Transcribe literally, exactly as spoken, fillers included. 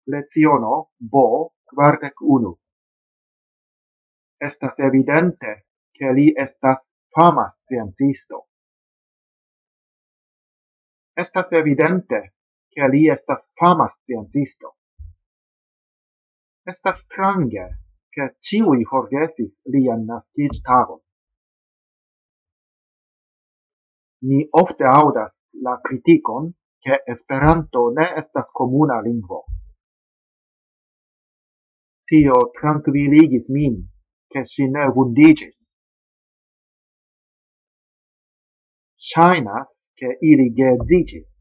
Leciono B kvardek unu. Estas evidente, ke li estas fama sciencisto. Estas evidente, ke li estas fama sciencisto. Estas strange, ke ĉiuj forgesis lian naskiĝtagon. Ni ofte aŭdas la kritikon, ke Esperanto ne estas komuna lingvo. Tio trankviligis min, ke ŝi ne vundiĝis. Ŝajnas, ke ili geedziĝis.